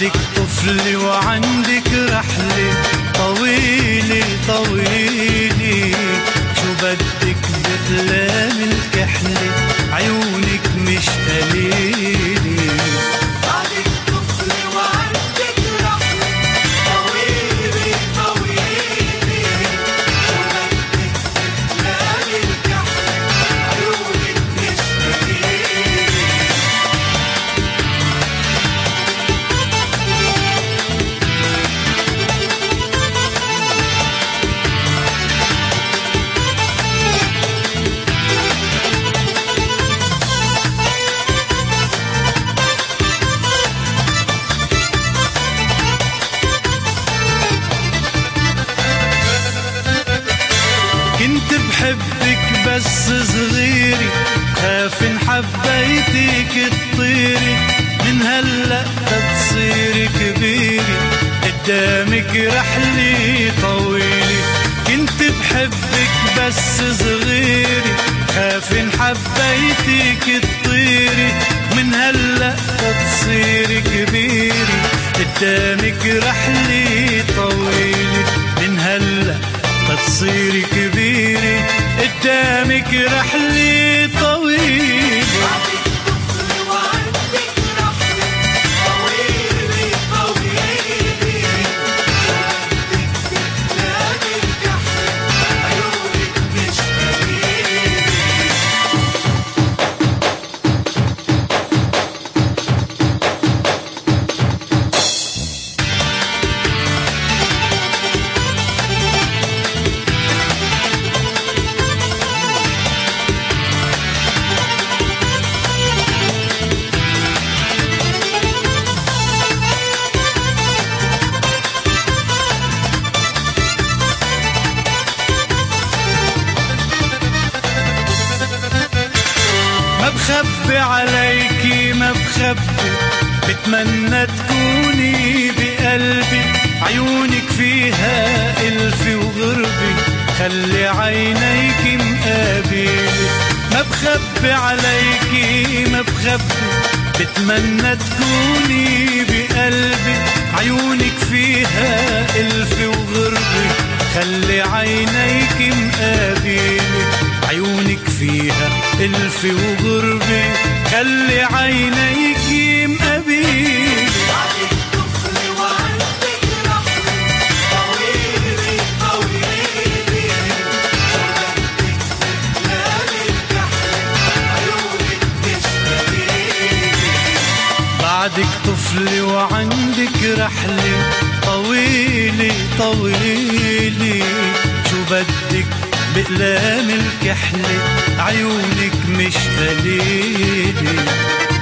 بعدك طفلي وعندك رحلة طويلة طويلة، شو بدك بأقلام الكحلة عيونك مش قليلة. بعدك طفلي وعندك رحلة طويلة طويلة، شو بدك بأقلام الكحلة عيونك مش قليلة. كنت بحبك بس صغيري، خاف إن حبيتك تطيري، من هلأ تصيري كبيري قدامك رحلة طويلة. كنت بحبك بس صغيري، خاف إن حبيتك تطيري، من هلأ تصيري كبيري قدامك رحلة طويلة. من هلأ تصيري كبيرة قدامك رحلة طويلة. بعدك طفلي وعندك رحلة طويلة طويلة، شو بدك بأقلام الكحلة عيونك مش قليلة. ما بخبي عليكي ما بخبي، بتمنى تكوني بقلبي، عيونك فيها ألفي وغربي، خلي عينيك مقابلي. ما بخبي عليكي ما بخبي، بتمنى تكوني بقلبي، عيونك فيها ألفي وغربي، خلي عينيك مقابلي. عيونك فيها ألفي وغربي، خلي عينيك مقابلي. بعدك طفلي وعندك رحلة طويلة طويلة، شو بدك بأقلام الكحلة عيونك مش قليلة. بعدك طفلي وعندك رحلة طويلة طويلة، شو بدك بأقلام الكحلة عيونك مش قليلة.